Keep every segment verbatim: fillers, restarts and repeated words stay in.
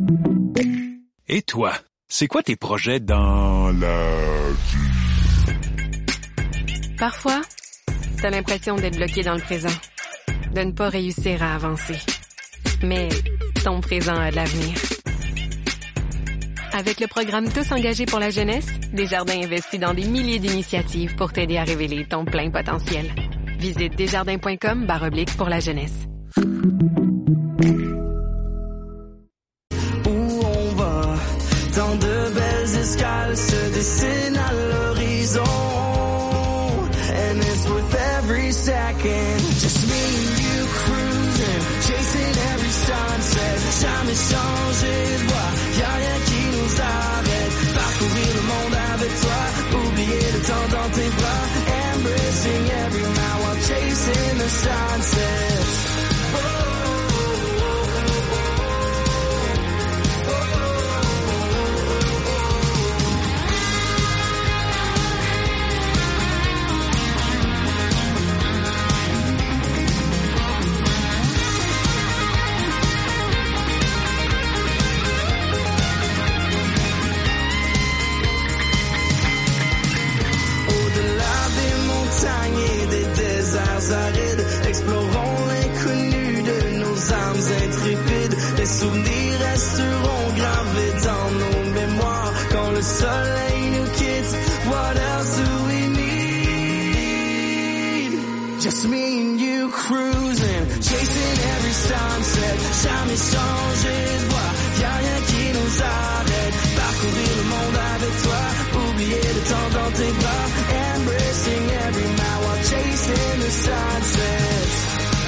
Et toi, c'est quoi tes projets dans la vie? Parfois, t'as l'impression d'être bloqué dans le présent, de ne pas réussir à avancer. Mais ton présent a de l'avenir. Avec le programme Tous engagés pour la jeunesse, Desjardins investit dans des milliers d'initiatives pour t'aider à révéler ton plein potentiel. Visite desjardins.com barre oblique pour la jeunesse. Où on va, tant de belles escales se dessinent à l'horizon. And it's with every second, just me and you cruising, chasing every sunset. Jamais changé de voie, y'a rien qui nous arrête. Parcourir le monde avec toi, oublier le temps dans tes bras. Embracing every now while chasing the sunset. Arides, explorons l'inconnu de nos âmes intrépides. Les souvenirs resteront gravés dans nos mémoires quand le soleil nous quitte. What else do we need? Just me and you cruising, chasing every sunset. Jamais changé de voie, y'a rien qui nous arrête. Parcourir le monde avec toi, oublier le temps dans tes bras. Embracing every now while chasing the sunsets.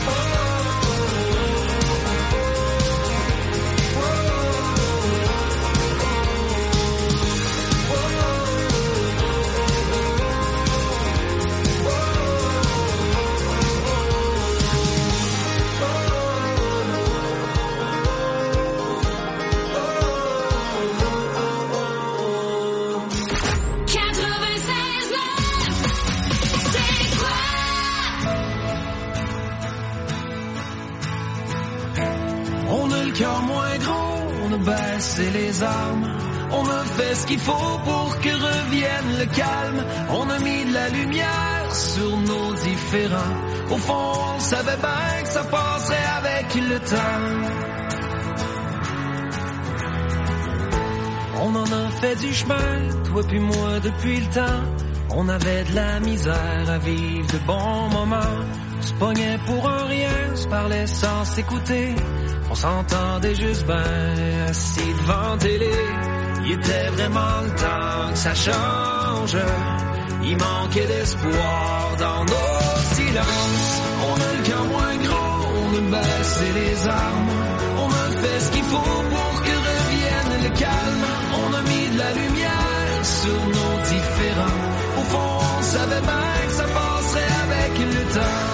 Cœur moins gros, on a baissé les armes. On a fait ce qu'il faut pour que revienne le calme. On a mis de la lumière sur nos différends. Au fond, on savait bien que ça passerait avec le temps. On en a fait du chemin, toi puis moi depuis le temps. On avait de la misère à vivre de bons moments. On se pognait pour un rien, se parlait sans s'écouter. On s'entendait juste ben assis devant télé. Il était vraiment le temps que ça change. Il manquait d'espoir dans nos silences. On a le cœur moins gros, on a baissé les armes. On a fait ce qu'il faut pour que revienne le calme. On a mis de la lumière sur nos différends. Au fond, on savait bien que ça passerait avec le temps.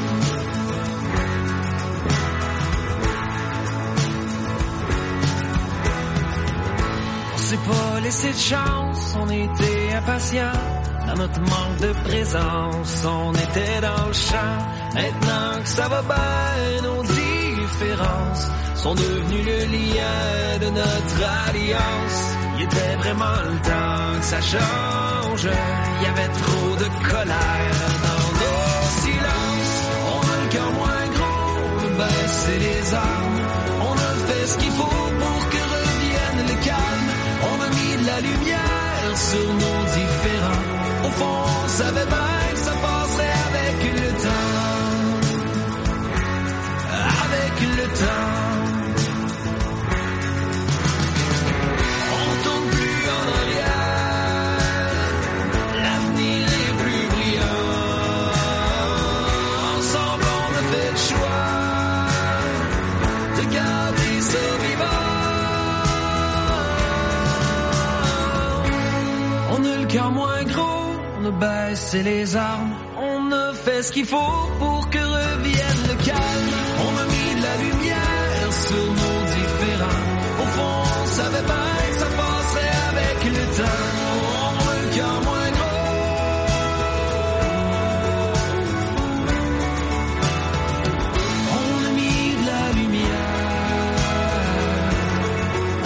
On s'est pas laissé de chance, on était impatients. Dans notre manque de présence, on était dans le champ. Maintenant que ça va bien, nos différences sont devenues le lien de notre alliance. Il était vraiment le temps que ça change. Il y avait trop de colère dans nos silences. On a le cœur moins gros, on a baissé les armes. On a fait ce qu'il faut pour que revienne le calme. On a mis de la lumière sur nos différends. Au fond, on savait bien que ça passerait avec le temps. Avec le temps. On tourne plus en arrière. L'avenir est plus brillant. Ensemble, on a fait le choix de garder ce vivant. On a le cœur moins gros, on a baissé les armes. On a fait ce qu'il faut pour que revienne le calme. On a mis de la lumière sur nos différends. Au fond, on savait bien que ça passerait avec le temps. On a le cœur moins gros. On a mis de la lumière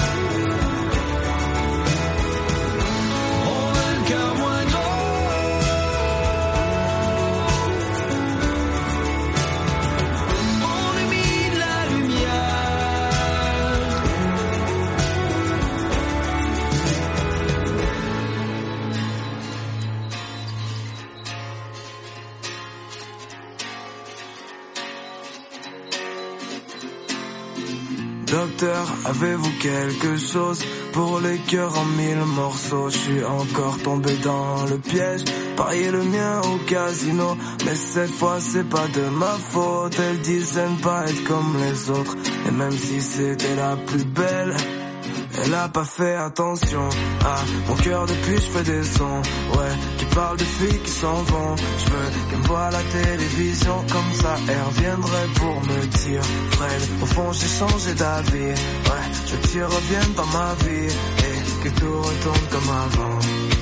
Docteur, avez-vous quelque chose pour les cœurs en mille morceaux? Je suis encore tombé dans le piège, parier le mien au casino, mais cette fois c'est pas de ma faute. Elle disait ne pas être comme les autres, et même si c'était la plus belle, elle a pas fait attention à mon cœur depuis je fais des sons, ouais, qui parlent de filles qui s'en vont. Je veux qu'elle me voie à la télévision, comme ça elle reviendrait pour me dire Fred, au fond j'ai changé d'avis, ouais, je veux que tu reviennes dans ma vie et que tout retourne comme avant.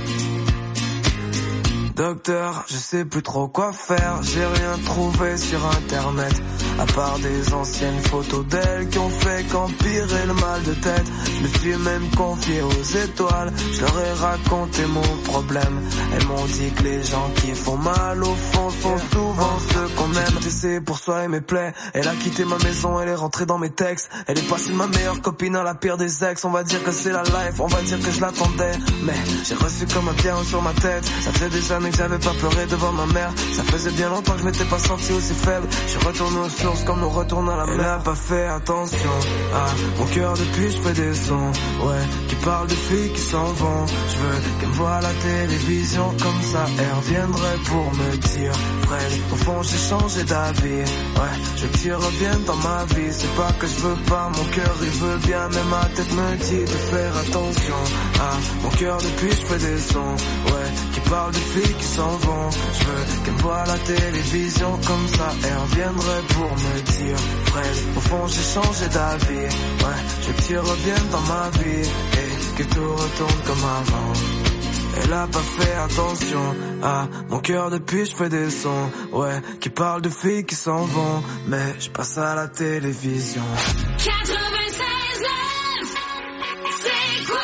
Docteur, je sais plus trop quoi faire, j'ai rien trouvé sur internet, à part des anciennes photos d'elle qui ont fait qu'empirer le mal de tête. Je me suis même confié aux étoiles, je leur ai raconté mon problème. Elles m'ont dit que les gens qui font mal au fond sont souvent ceux qu'on aime. J'ai essayé pour soigner mes plaies, elle a quitté ma maison, elle est rentrée dans mes textes. Elle est passée de ma meilleure copine à la pire des ex. On va dire que c'est la life, on va dire que je l'attendais, mais j'ai reçu comme un pierre sur ma tête. Ça faisait des années que j'avais pas pleuré devant ma mère, ça faisait bien longtemps que je m'étais pas senti aussi faible. Je suis retourné aux sources comme nous retourne à la mer. Elle a pas fait attention à mon cœur depuis je fais des sons, ouais, qui parlent de filles qui s'en vont. Je veux qu'elle me voie à la télévision, comme ça elle reviendrait pour me dire Fred, au fond j'ai changé d'avis, ouais, je veux que tu reviennes dans ma vie. C'est pas que je veux pas, mon cœur il veut bien, mais ma tête me dit de faire attention à mon cœur depuis je fais des sons, ouais, qui parlent de filles qui s'en vont. Je veux qu'elle me voie à la télévision, comme ça elle reviendrait pour me dire Fred, au fond j'ai changé d'avis, ouais, je veux que tu reviennes dans ma vie et que tout retourne comme avant. Elle a pas fait attention à mon cœur depuis je fais des sons, ouais, qui parlent de filles qui s'en vont, mais je passe à la télévision. quatre-vingt-seize neuf, c'est quoi?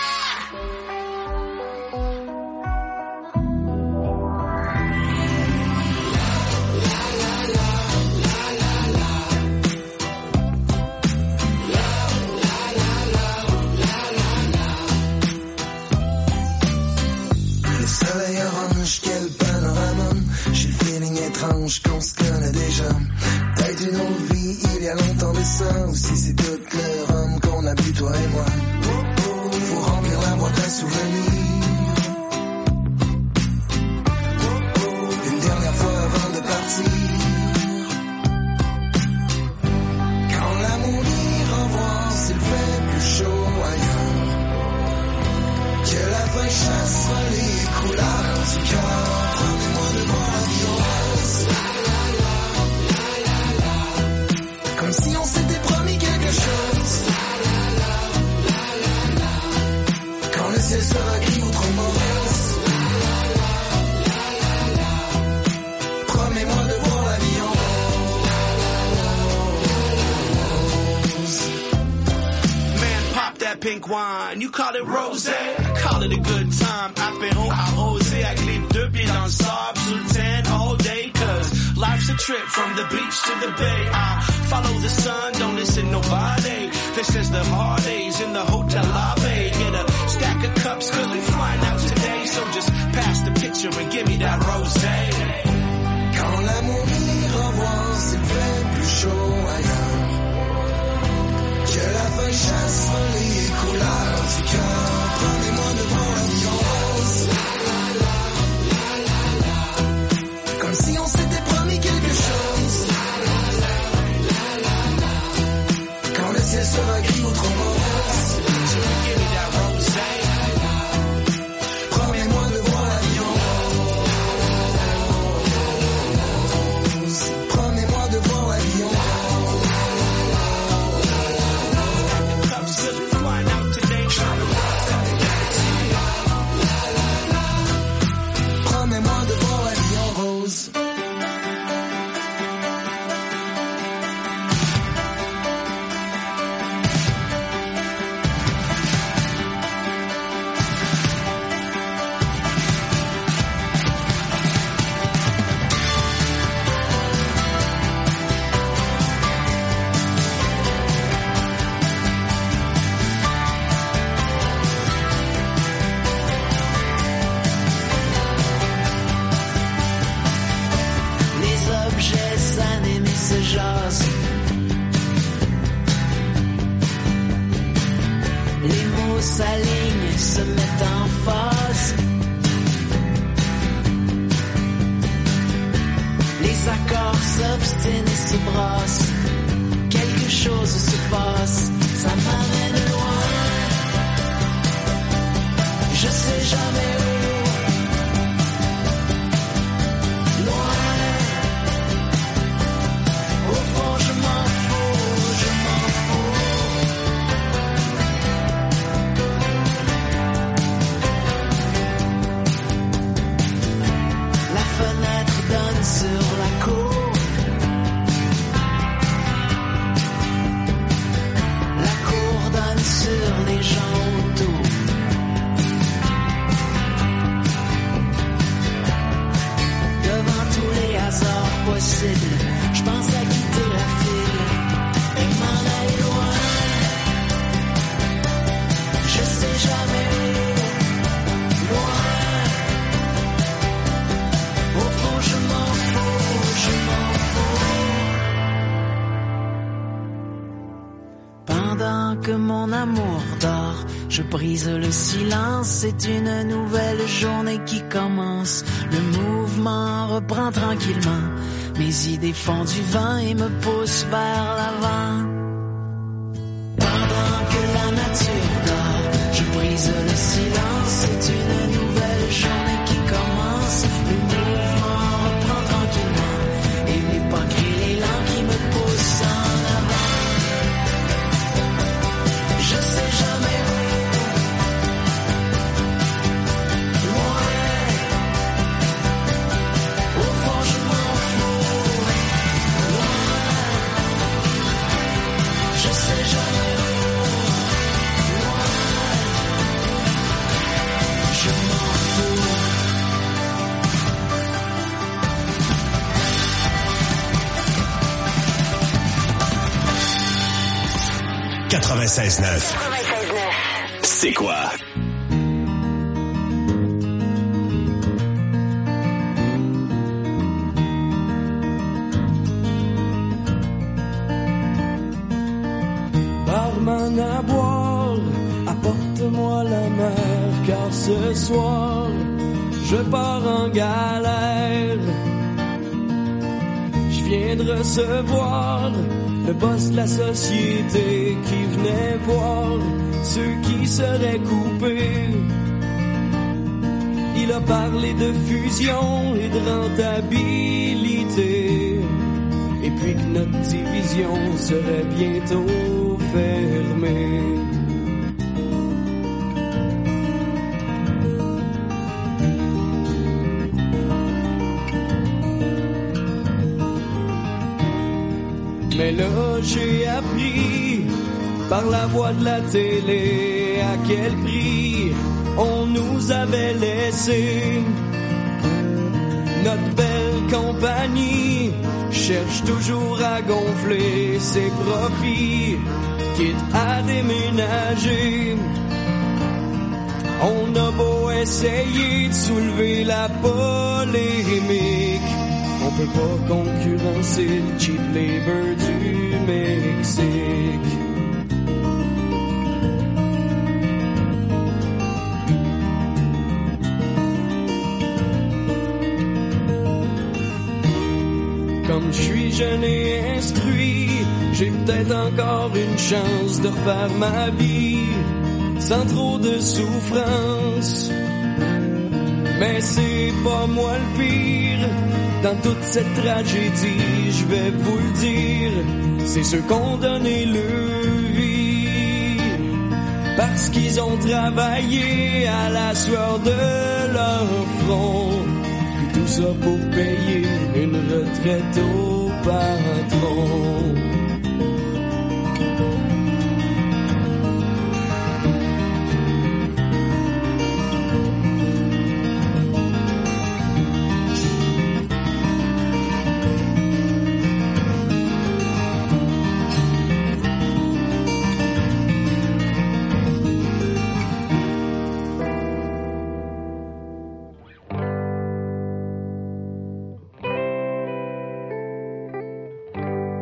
Soleil orange, quel panorama. J'ai le feeling étrange qu'on se connaît déjà. Peut-être une autre vie, il y a longtemps de ça. Ou si c'est tout le rhum qu'on a bu, toi et moi. Faut remplir la boîte à souvenirs. Une dernière fois avant de partir. Quand l'amour y renvoie, s'il fait plus chaud ailleurs. Que la fin chasse les couleurs du cœur. Prenez-moi devant la violence. Comme si on s'était promis quelque chose. Quand le ciel sera gris ou trop morose. Promets-moi de voir la vie en rose. Man, pop that pink wine. You call it rosé. Call it a good time, apéro arrosé avec les deux pieds dans le sable, sous le tan all day, cause life's a trip from the beach to the bay. I follow the sun, don't listen to nobody. This is the hard days in the hotel lobby. Get a stack of cups cause we flying out today, so just pass the picture and give me that rosé. Quand l'amour y renvoie, s'il fait plus chaud ailleurs. Que la feuille chasse les couleurs du cœur. Prenez-moi devant la vie en rose. Comme si on s'était promis quelque chose. Quand le ciel sera gris ou trop morose. Promets-moi de voir la vie en rose. Promets-moi de voir la vie en rose. Cause we flying out today, s'alignent, se mettent en phase. Les accords s'obstinent et se brassent. Quelque chose se passe, ça m'amène loin. Je sais jamais où. Loin. Au fond, je m'en fous, je m'en fous. La fenêtre donne sur la cour. La cour donne sur les gens autour. Devant tous les hasards possibles, je pense à quitter la file et m'en aller loin. Je sais jamais où. Loin. Au fond, je m'en fous, je m'en fous. Pendant que mon amour dort, je brise le silence. C'est une nouvelle journée qui commence. Le mouvement reprend tranquillement. Mes idées font du vent et me poussent vers l'avant. Pendant que la nature dort, je brise le silence. C'est une nouvelle journée qui commence. Le mouvement reprend tranquillement. Et l'époque et l'élan qui me poussent en avant. Je sais jamais où. Loin. Au fond, je m'en fous. Loin. Je sais jamais où. Loin. Je m'en fous. quatre-vingt-seize neuf. C'est quoi? Barman à boire, apporte-moi la mer, car ce soir, je pars en galère. Je viens de recevoir le boss de la société qui venait voir ceux qui seraient coupés. Il a parlé de fusion et de rentabilité, et puis que notre division serait bientôt fermée. Mais là, j'ai appris par la voix de la télé à quel prix on nous avait laissé. Notre belle compagnie cherche toujours à gonfler ses profits, quitte à déménager. On a beau essayer de soulever la polémique, on peut pas concurrencer le cheap labor du Mexique. Comme je suis jeune et instruit, j'ai peut-être encore une chance de refaire ma vie sans trop de souffrance. Mais c'est pas moi le pire dans toute cette tragédie, je vais vous le dire, c'est ceux qu'ont donné leur vie, parce qu'ils ont travaillé à la sueur de leur front, puis tout ça pour payer une retraite au patron.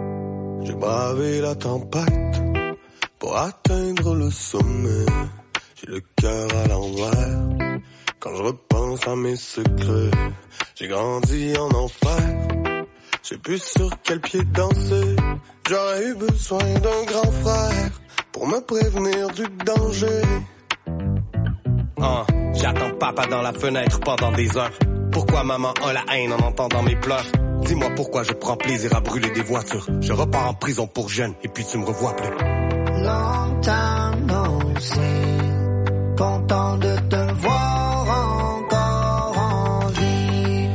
J'ai bravé la tempête pour atteindre le sommet. J'ai le cœur à l'envers quand je repense à mes secrets. J'ai grandi en enfer, je sais plus sur quel pied danser. J'aurais eu besoin d'un grand frère pour me prévenir du danger. Ah, j'attends papa dans la fenêtre pendant des heures. Pourquoi maman a la haine en entendant mes pleurs? Dis-moi pourquoi je prends plaisir à brûler des voitures. Je repars en prison pour jeune et puis tu me revois plus. Long time no see, content de te voir encore en vie.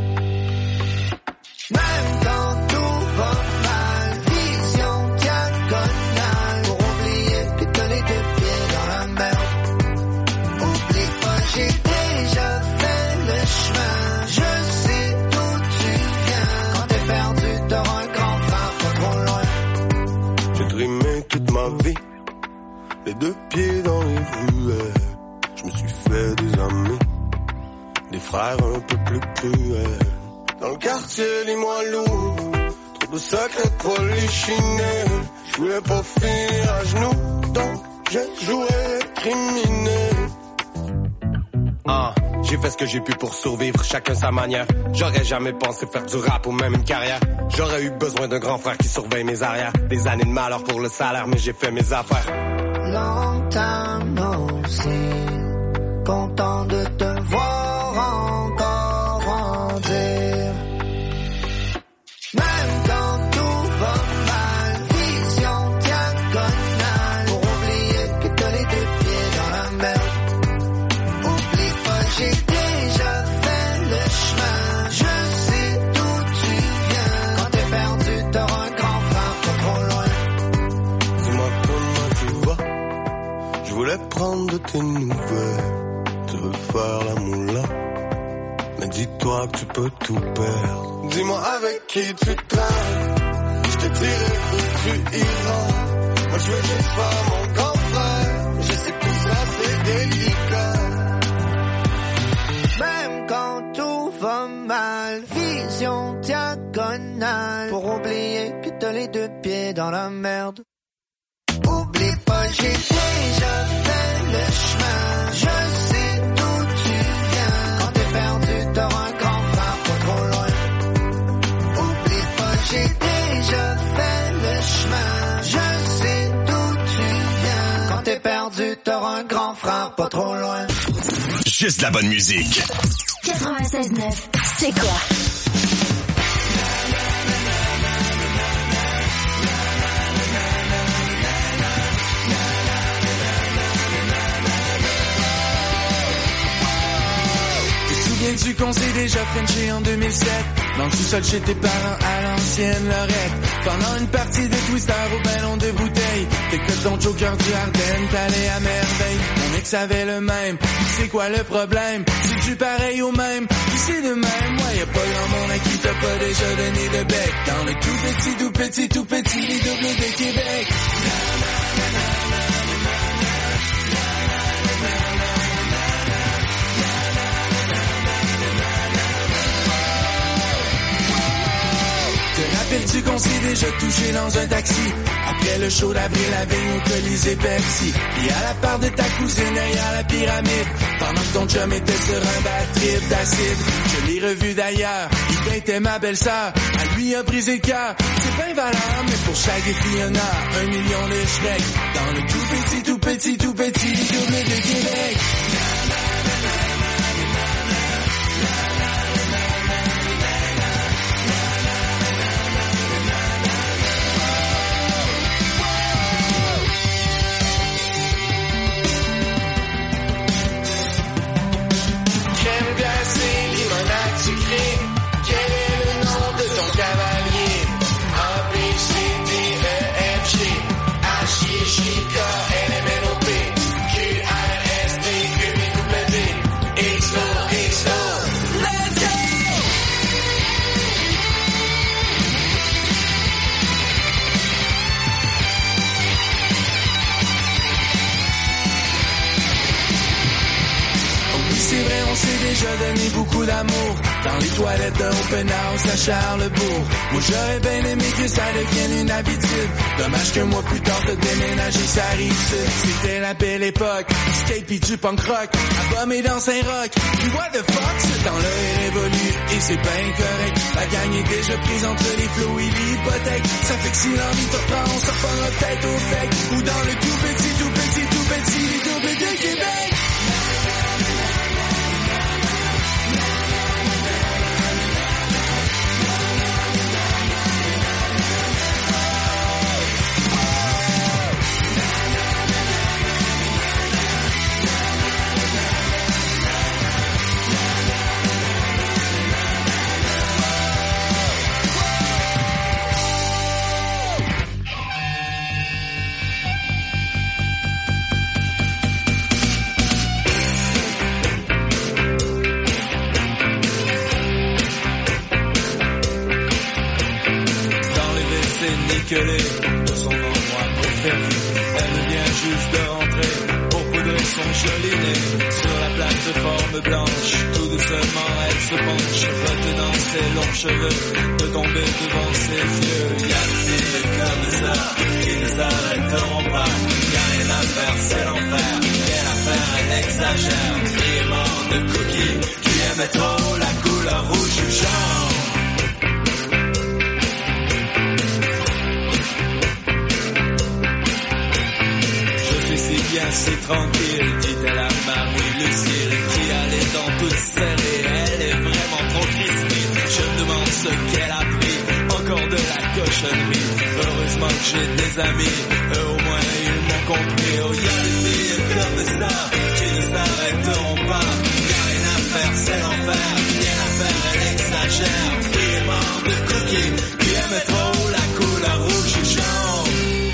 Même quand tout va mal, vision diagonale, pour oublier que t'as les deux pieds dans la merde. Oublie pas, j'ai déjà fait le chemin, je sais d'où tu viens. Quand t'es perdu, t'auras un grand frère pas trop loin. J'ai trimé toute ma vie, les deux pieds dans les ruelles. Je me suis fait des amis, des frères un peu plus cruels. Dans le quartier, lis-moi lourd, trop de secrets polichinés. Je voulais pas finir à genoux, donc j'ai joué criminel. Ah, j'ai fait ce que j'ai pu pour survivre, chacun sa manière. J'aurais jamais pensé faire du rap ou même une carrière. J'aurais eu besoin d'un grand frère qui surveille mes arrières. Des années de malheur pour le salaire, mais j'ai fait mes affaires. Long time no see, content de te voir encore grandir. Même quand tout va mal, vision diagonale, pour oublier que t'as les deux pieds dans la merde. Oublie pas, j'ai déjà fait le chemin, je sais d'où tu viens. Quand t'es perdu, t'auras un grand frère pas trop loin. Dis-moi comment tu vas, je voulais prendre de tes nouvelles. Tu veux faire la moula, mais dis-toi que tu peux tout perdre. Dis-moi avec qui tu traînes, je te dirai où tu iras. Moi je veux juste faire mon grand frère, je sais que tout ça c'est délicat. Même quand tout va mal, vision diagonale, pour oublier que t'as les deux pieds dans la merde. Oublie pas, j'ai déjà fait le chemin, je sais d'où tu viens. Quand t'es perdu, t'auras un grand frère pas trop loin. Oublie pas, j'ai déjà fait le chemin, je sais d'où tu viens. Quand t'es perdu, t'auras un grand frère pas trop loin. Juste la bonne musique. quatre-vingt-seize neuf, c'est quoi? Souviens-tu qu'on s'est déjà frenché en deux mille sept? Dans le sous-sol chez tes parents à l'ancienne Lorette. Pendant une partie de Twister au ballon de bouteille. T'es que ton joker du Ardennes, t'allais à merveille. Mon ex avait le même, c'est quoi le problème? C'est-tu pareil au même? Puis c'est de même, ouais, y'a pas grand monde à qui t'as pas déjà donné de bec. Dans le tout petit, tout petit, tout petit, les doubles de Québec. Rappelles-tu qu'on s'est déjà touché dans un taxi? Après le show d'avril, la veille au Colisée Pepsi. Puis à la part de ta cousine derrière la pyramide. Pendant que ton chum était sur un bad trip d'acide. Je l'ai revu d'ailleurs, il était ma belle-sœur. À lui a brisé le cœur, c'est bien valable. Mais pour chaque fille, y'en a un million de Shrek. Dans le tout petit, tout petit, tout petit, les doubles de Québec. Chica, N M N O P, Q R s'est déjà donné beaucoup d'amour dans les toilettes de Open House à Charlesbourg. Moi j'aurais bien aimé que ça devienne une habitude. Dommage que moi plus tard de déménager ça arrive. C'était la belle époque, du skate pis du punk rock, abomé dans Saint-Roch. Puis what the fuck, ce temps-là est révolu et c'est bien correct. La gang est déjà prise entre les flots et l'hypothèque. Ça fait que si l'envie te prend, on se reprendra peut-être au fake. Ou dans le tout petit, tout petit, tout petit, les doubles de Québec. De son endroit préféré, elle vient juste de rentrer pour poudrer son joli nez. Sur la plateforme blanche, tout doucement elle se penche, retenant ses longs cheveux, de tomber devant ses yeux. Y'a des filles comme ça qui ne s'arrêteront pas. Y'a rien à faire, c'est l'enfer. Quelle affaire, elle exagère. Vivement de cookies qui aimait trop la couleur rouge du genre. Bien si tranquille, dit-elle à Marie-Lucille, qui allait dans toute serrée, elle est vraiment trop crispée. Je me demande ce qu'elle a pris, encore de la cochonnerie. Heureusement que j'ai des amis, eux au moins ils m'ont compris. Oh, y'a des filles comme ça, qui ne s'arrêteront pas. Y'a rien à faire, c'est l'enfer, rien à faire, elle exagère. Vraiment de cookies, qui aime trop la couleur rouge du genre.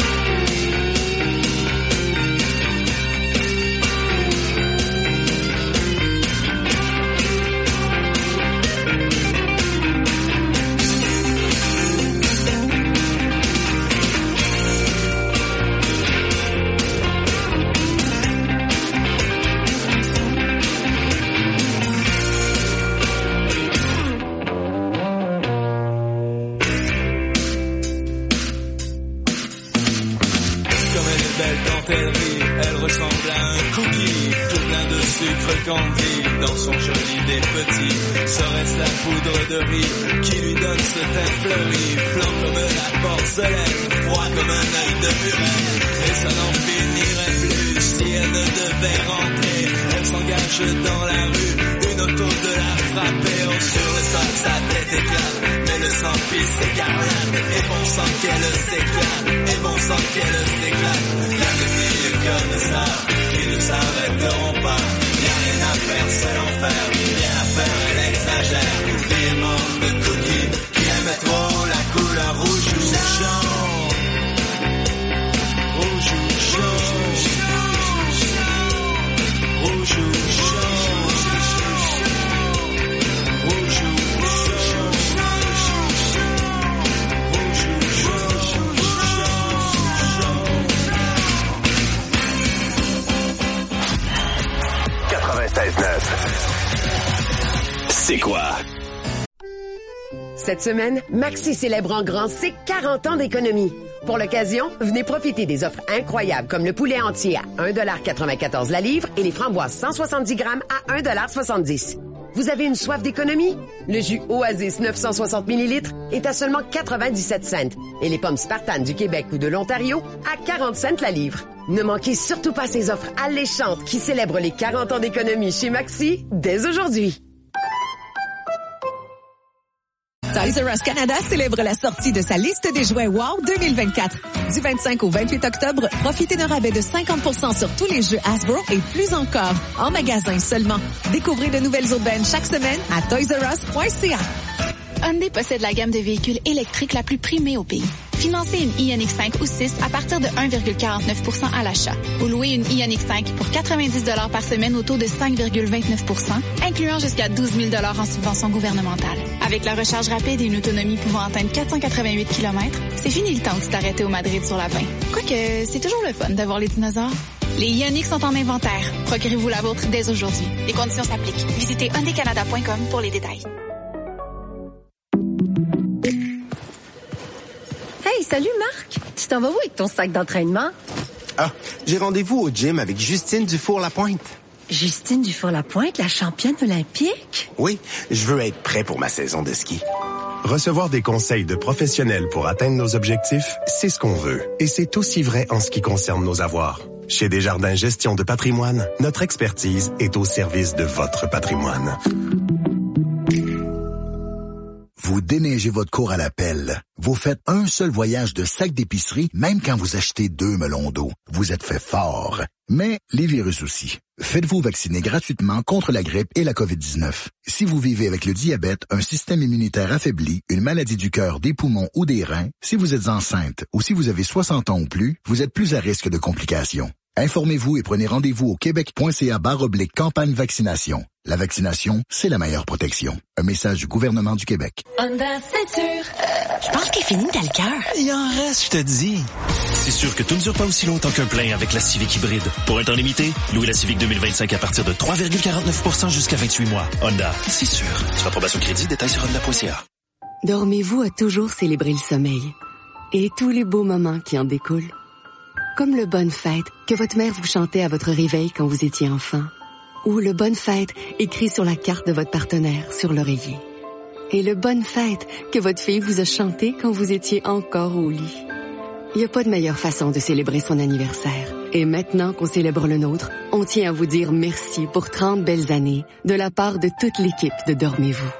Elle ressemble à un cookie, tout plein de sucre candy, dans son joli des petits. Serait-ce la poudre de riz qui lui donne ce teint fleuri, blanc comme la porcelaine, froid comme un œil de murène. Et ça n'en finirait plus si elle ne devait rentrer. Elle s'engage dans la rue, une auto de la frapper. Oh, sur le sol sa tête éclate, mais le sang pisse écarlate. Et bon sang qu'elle s'éclate, et bon sang qu'elle s'éclate. Y'a des filles comme ça, qui ne s'arrêteront pas. Y'a rien à faire, c'est l'enfer, rien à faire, elle exagère. Vivement de cookies, qui aime trop la couleur rouge ou jaune. Rouge ou jaune. Rouge ou jaune. Rouge ou quatre-vingt-seize neuf. C'est quoi? Cette semaine, Maxi célèbre en grand ses quarante ans d'économie. Pour l'occasion, venez profiter des offres incroyables comme le poulet entier à un dollar quatre-vingt-quatorze la livre et les framboises cent soixante-dix grammes à un dollar soixante-dix. Vous avez une soif d'économie? Le jus Oasis neuf cent soixante millilitres est à seulement quatre-vingt-dix-sept cents et les pommes Spartan du Québec ou de l'Ontario à quarante cents la livre. Ne manquez surtout pas ces offres alléchantes qui célèbrent les quarante ans d'économie chez Maxi dès aujourd'hui. Toys R Us Canada célèbre la sortie de sa liste des jouets Wow deux mille vingt-quatre. Du vingt-cinq au vingt-huit octobre, profitez d'un rabais de cinquante pour cent sur tous les jeux Hasbro et plus encore, en magasin seulement. Découvrez de nouvelles aubaines chaque semaine à toys r us point c a. Hyundai possède la gamme de véhicules électriques la plus primée au pays. Financez une Ioniq cinq ou six à partir de un virgule quarante-neuf pour cent à l'achat. Ou louez une Ioniq cinq pour quatre-vingt-dix dollars par semaine au taux de cinq virgule vingt-neuf pour cent, incluant jusqu'à douze mille dollars en subvention gouvernementale. Avec la recharge rapide et une autonomie pouvant atteindre quatre cent quatre-vingt-huit kilomètres, c'est fini le temps de t'arrêter au Madrid sur la vingt. Quoique, c'est toujours le fun d'avoir les dinosaures. Les Ioniq sont en inventaire. Procurez-vous la vôtre dès aujourd'hui. Les conditions s'appliquent. Visitez hyundai canada point com pour les détails. Hey, salut Marc! Tu t'en vas où avec ton sac d'entraînement? Ah, j'ai rendez-vous au gym avec Justine Dufour-Lapointe. Justine Dufour-Lapointe, la championne olympique? Oui, je veux être prêt pour ma saison de ski. Recevoir des conseils de professionnels pour atteindre nos objectifs, c'est ce qu'on veut. Et c'est aussi vrai en ce qui concerne nos avoirs. Chez Desjardins Gestion de patrimoine, notre expertise est au service de votre patrimoine. Vous déneigez votre cour à la pelle. Vous faites un seul voyage de sac d'épicerie, même quand vous achetez deux melons d'eau. Vous êtes fait fort. Mais les virus aussi. Faites-vous vacciner gratuitement contre la grippe et la covid dix-neuf. Si vous vivez avec le diabète, un système immunitaire affaibli, une maladie du cœur, des poumons ou des reins, si vous êtes enceinte ou si vous avez soixante ans ou plus, vous êtes plus à risque de complications. Informez-vous et prenez rendez-vous au québec.ca barre oblique campagne vaccination. La vaccination, c'est la meilleure protection. Un message du gouvernement du Québec. Honda, c'est sûr. Je pense qu'il finit dans le cœur. Il en reste, je te dis. C'est sûr que tout ne dure pas aussi longtemps qu'un plein avec la Civic hybride. Pour un temps limité, louez la Civic deux mille vingt-cinq à partir de trois virgule quarante-neuf pour cent jusqu'à vingt-huit mois. Honda, c'est sûr. Sur approbation crédit, détails sur honda point c a. Dormez-vous a toujours célébré le sommeil et tous les beaux moments qui en découlent. Comme le Bonne Fête que votre mère vous chantait à votre réveil quand vous étiez enfant. Ou le Bonne Fête écrit sur la carte de votre partenaire sur l'oreiller. Et le Bonne Fête que votre fille vous a chanté quand vous étiez encore au lit. Il n'y a pas de meilleure façon de célébrer son anniversaire. Et maintenant qu'on célèbre le nôtre, on tient à vous dire merci pour trente belles années de la part de toute l'équipe de Dormez-vous.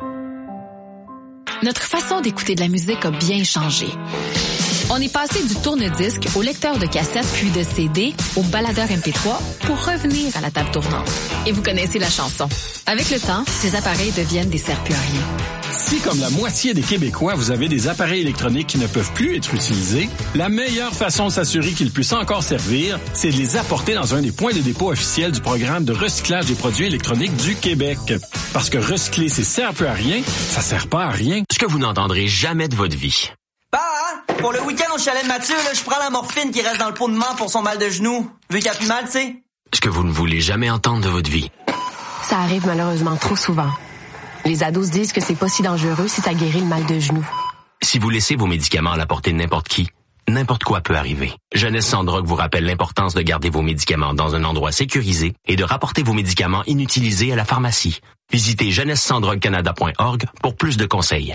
Notre façon d'écouter de la musique a bien changé. On est passé du tourne-disque au lecteur de cassette puis de C D au baladeur M P trois pour revenir à la table tournante. Et vous connaissez la chanson. Avec le temps, ces appareils deviennent des serre-plus-à-rien. Si, comme la moitié des Québécois, vous avez des appareils électroniques qui ne peuvent plus être utilisés, la meilleure façon de s'assurer qu'ils puissent encore servir, c'est de les apporter dans un des points de dépôt officiels du programme de recyclage des produits électroniques du Québec. Parce que recycler ces serre-plus-à-rien, ça sert pas à rien. Ce que vous n'entendrez jamais de votre vie. Bah, hein? Pour le week-end au chalet de Mathieu, là, je prends la morphine qui reste dans le pot de menthe pour son mal de genou. Vu qu'il a plus mal, tu sais. Ce que vous ne voulez jamais entendre de votre vie. Ça arrive malheureusement trop souvent. Les ados se disent que c'est pas si dangereux si ça guérit le mal de genou. Si vous laissez vos médicaments à la portée de n'importe qui, n'importe quoi peut arriver. Jeunesse sans drogue vous rappelle l'importance de garder vos médicaments dans un endroit sécurisé et de rapporter vos médicaments inutilisés à la pharmacie. Visitez jeunesse sans drogue canada point org pour plus de conseils.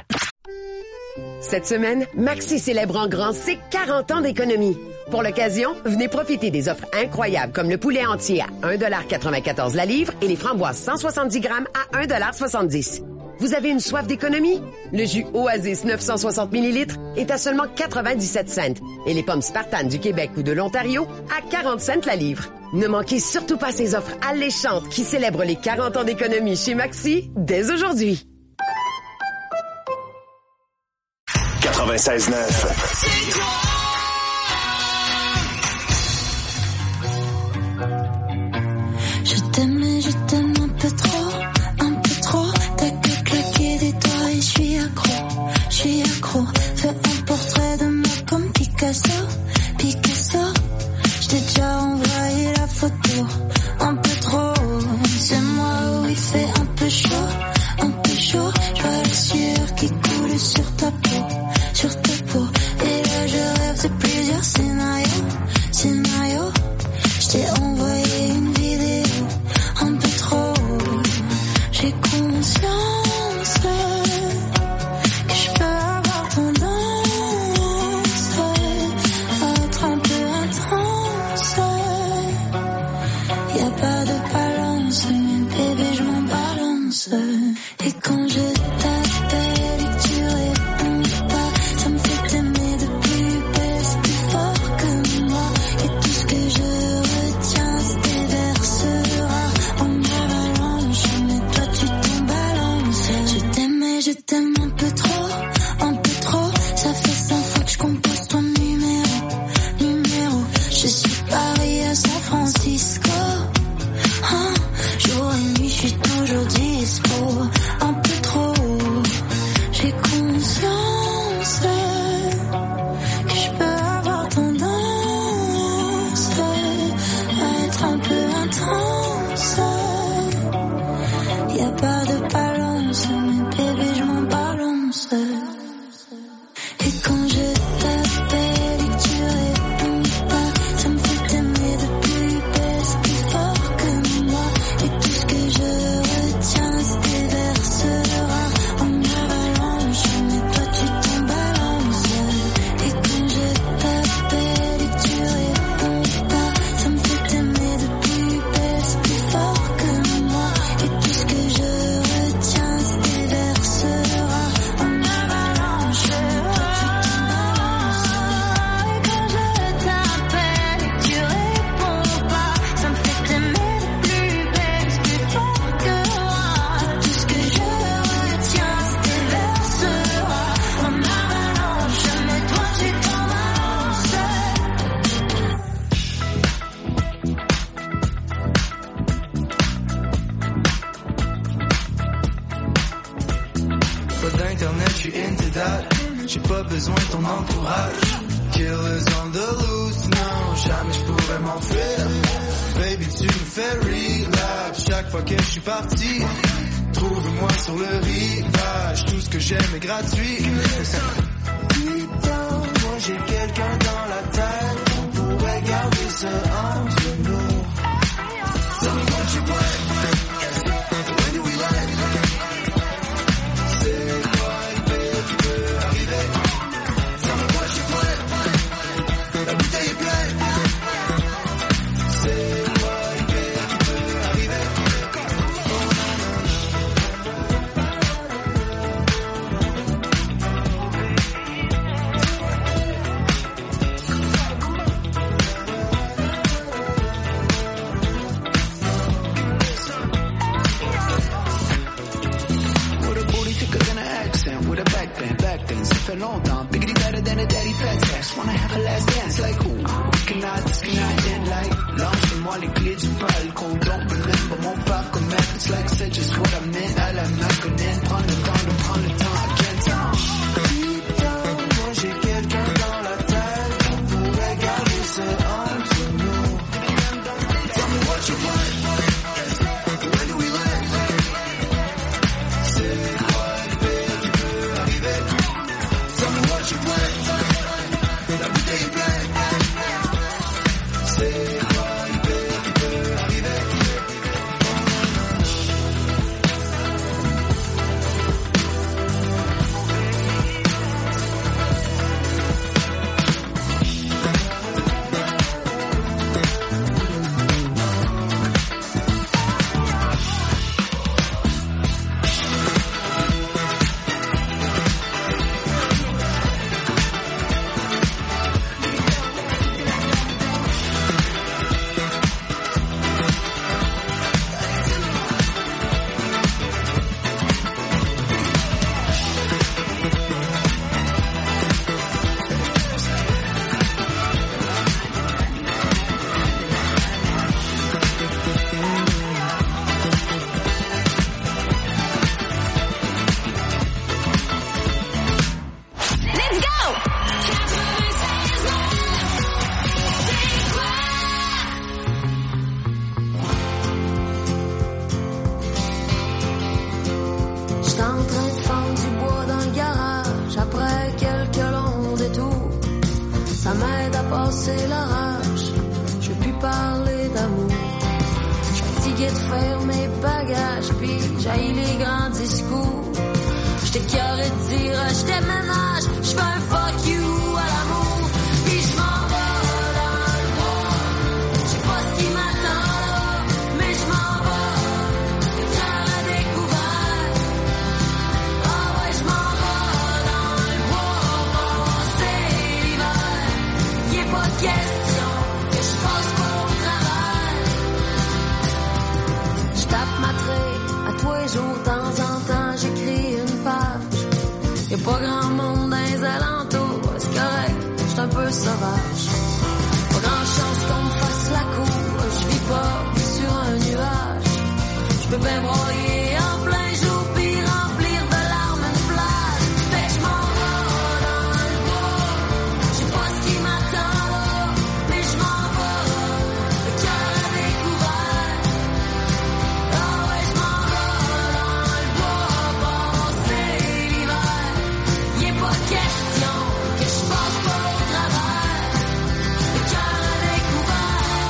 Cette semaine, Maxi célèbre en grand ses quarante ans d'économie. Pour l'occasion, venez profiter des offres incroyables comme le poulet entier à un dollar quatre-vingt-quatorze la livre et les framboises cent soixante-dix grammes à un dollar soixante-dix. Vous avez une soif d'économie? Le jus Oasis neuf cent soixante millilitres est à seulement quatre-vingt-dix-sept cents et les pommes Spartan du Québec ou de l'Ontario à quarante cents la livre. Ne manquez surtout pas ces offres alléchantes qui célèbrent les quarante ans d'économie chez Maxi dès aujourd'hui. quatre-vingt-seize neuf. Je t'aime, je t'aime un peu trop, un peu trop. T'as que claquer des doigts et je suis accro, je suis accro. Fais un portrait de moi comme Picasso, Picasso. Je t'ai déjà envoyé la photo, un peu trop. C'est moi où il fait un peu chaud, un peu chaud. Je vois la sueur qui coule sur ta peau, sur ta peau. Et là je rêve de plusieurs scénarios, scénarios. Je t'ai envoyé une vidéo, un peu trop. J'ai conscience que je peux avoir tendance à être un peu intense. Y'a pas de balance, mais bébé je m'en balance. Et quand je t'appelle et que tu réponds pas, ça me fait t'aimer de plus belle, c'est plus fort que moi. Et tout ce que je retiens, c'est tes vers rares en avalanche. Mais toi tu t'en balances. Je t'aime et je t'aime un peu trop, un peu trop. Ça fait cinq fois que je compose ton numéro, numéro. Je suis Paris à San Francisco, internet, je suis into that. J'ai pas besoin de ton entourage. Killers on the loose, non, jamais je pourrais m'enfuir. Baby, tu me fais relapse chaque fois que je suis parti. Trouve-moi sur le rivage, tout ce que j'aime est gratuit. Putain, moi j'ai quelqu'un dans la tête, on pourrait garder ça entre nous. Tell me what you want. When do we let? C'est quoi le pire qui peut arriver? Tell me what you want. La bouteille est pleine. C'est quoi le pire qui peut arriver? Ça fait longtemps, biggity better than a daddy fat tax. Wanna have a last dance like who? We cannot, this cannot end like. Lance-moi les clés du balcon. Don't remember mon parcours. It's like c'est just what I meant. À la Malcolm, prends le temps de prendre le temps. Again, time. Putain, moi j'ai quelqu'un dans la tête. On pourrait garder ça entre nous. Tell me what you want. When do we let? C'est quoi le pire qui peut arriver? Tell me what you want. La bouteille est pleine. C'est quoi le pire qui peut arriver? passer la rage, je veux plus parler d'amour. Je suis fatiguée de faire mes bagages, puis j'haïs les grands discours. J'étais carré de dire, je déménage, je fais un fuck you à l'amour. Puis je m'en vais dans le bois, je sais pas ce qui m'attend là, mais je m'en vais, le cœur à découvert. Ah ouais, je m'en vais dans le bois, passer l'hiver. Y'est pas question que je passe pas au travail. Je tape ma traite à tous les jours, de temps en temps j'écris une page. Y'a pas grand monde dans les alentours, c'est correct, j'suis un peu sauvage. Pas grand chance qu'on me fasse la cour, je vis pas sur un nuage. J'peux bien broyer en plein jour pis remplir de larmes une plage. Fait que j'm'en vais dans le bois, j'sais pas ce qui m'attend là, mais j'm'en vais, le cœur à découvert. Ah ouais, j'm'en vais dans le bois, passer l'hiver. Y'est pas question que je passe pas au travers, le cœur à découvert.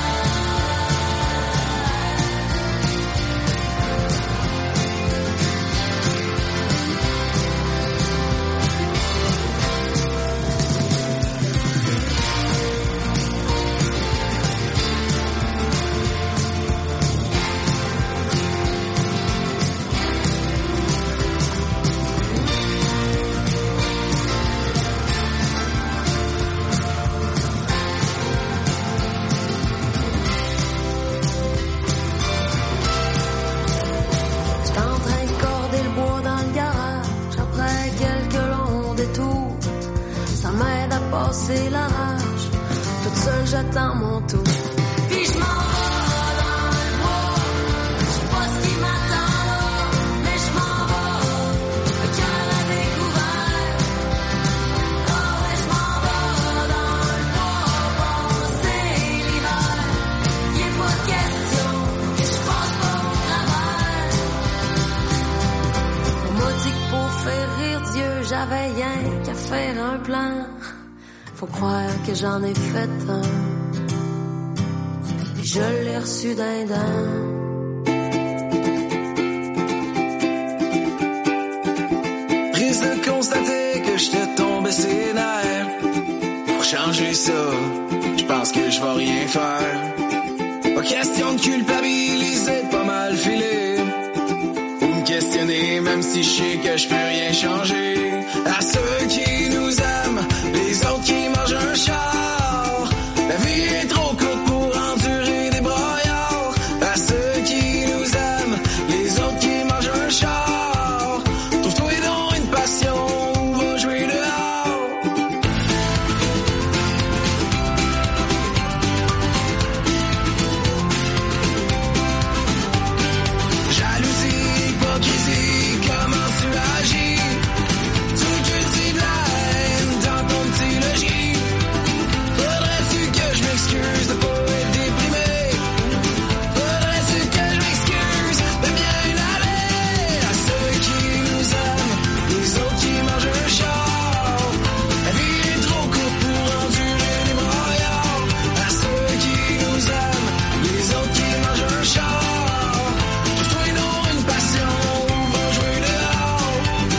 J'étais en train de corder le bois dans le garage. Après quelques longs détours, ça m'aide à passer la rage. Toute seule j'attends mon tour. Puis je m'en vais dans le bois, je sais pas ce qui m'attend là, mais je m'en vais, le cœur à faire un plan. Faut croire que j'en ai fait un. Et je l'ai reçu d'un dent. Risque de constater que j'étais tombé ses nerfs. Pour changer ça, je pense que je vais rien faire. Pas question de culpabiliser, pas mal filé. Ou me questionner, même si je sais que je peux rien changer. À ceux qui nous aiment, les autres qui mangent un char. La vie est trop courte pour endurer des broyards. À ceux qui nous aiment, les autres qui mangent un char. Trouve-toi donc une passion, va jouer dehors. Jalousie, hypocrisie, comment tu agis? Tu cultives la haine dans ton petit logis. Faudrait-tu que je m'excuse de pas être déprimé? Faudrait-tu que je m'excuse de bien aller? À ceux qui nous aiment, les autres qui mangent un char. La vie est trop courte pour endurer des broyards. À ceux qui nous aiment, les autres qui mangent un char. Trouve-toi donc une passion, va jouer dehors.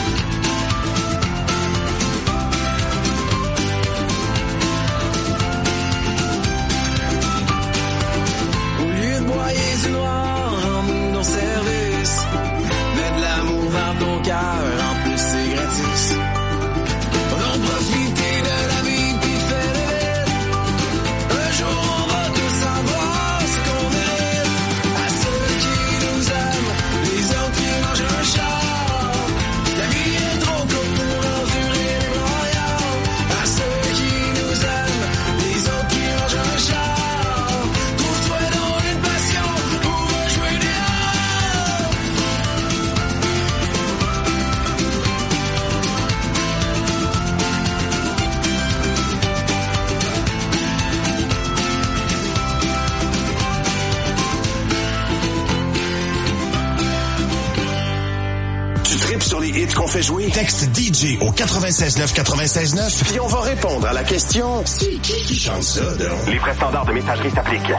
Au lieu de broyer du noir, rends-nous nos services. Mets de l'amour dans ton cœur, en plus c'est gratis. Faudons profiter de la vie puis faire le vite. Un jour on va tous savoir ce qu'on mérite. À ceux qui nous aiment, les autres qui mangent un char. La vie est trop courte pour endurer les broyards. À ceux qui nous aiment, les autres qui mangent un char. Trouve-toi donc une passion pour jouer dehors. Tu tripes sur les hits qu'on fait jouer? Texte D J au quatre-vingt-seize neuf quatre-vingt-seize neuf puis on va répondre à la question c'est qui qui chante ça, donc? Les frais standards de messagerie s'appliquent.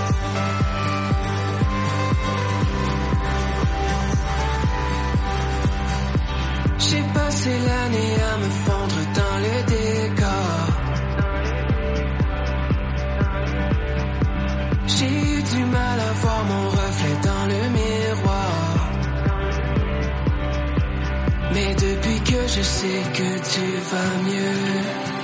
J'ai passé l'année à me fondre dans le décor. J'ai eu du mal à voir mon reflet dans le miroir. Mais depuis que je sais que tu vas mieux,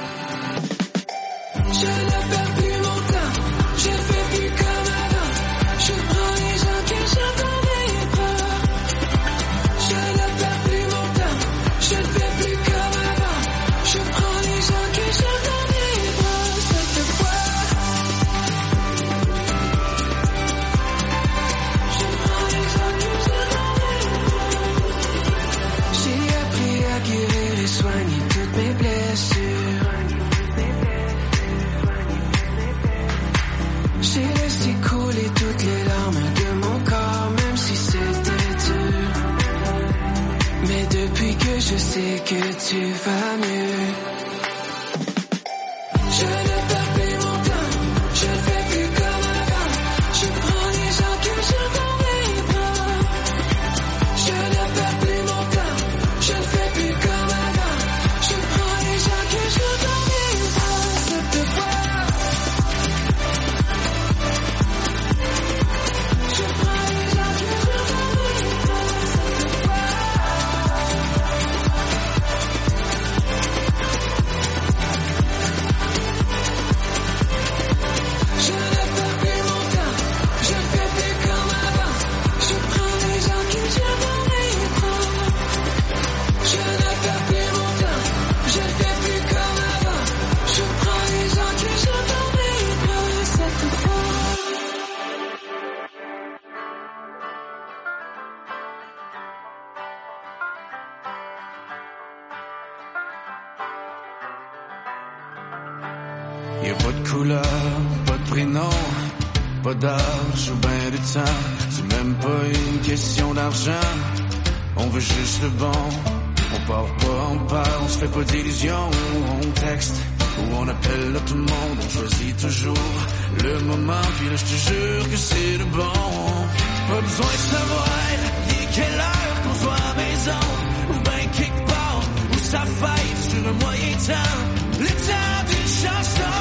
je ne perds plus mon temps, je fais plus comme avant. Je prends les gens que j'aime dans mes bras. Je ne perds plus mon temps, je ne fais plus comme avant. Je prends les gens que j'aime dans mes bras. Cette fois, je prends les gens que j'aime dans mes bras. J'ai appris à guérir et soigner toutes mes blessures. J'ai laissé couler toutes les larmes de mon corps, même si c'était dur. Mais depuis que je sais que tu vas mieux, je ne perds plus mon temps, je ne fais plus comme avant. Je prends les gens que j'aime dans mes bras. Je ne perds plus mon temps, je ne fais plus comme avant. Je prends les gens que j'aime dans mes bras. Cette fois, je prends les gens que j'aime dans mes bras. Cette fois, je ne perds plus mon temps, je ne fais plus comme avant. Je prends les gens que j'aime dans mes bras. Je ne perds plus mon temps, je ne fais plus comme avant. Je prends les gens que j'aime dans mes bras. Cette fois, y a pas de couleur, pas de prénom, pas d'âge ou ben de temps. C'est même pas une question d'argent. On veut juste le bon, on On part pas, on part, on se fait pas d'illusions. On texte, ou on appelle à tout le monde. On choisit toujours le moment, puis là je te jure que c'est le bon. Pas besoin de savoir, il est quelle heure qu'on soit à la maison. Ou ben quelque part, où ça faille sur un moyen temps. Le temps d'une chanson.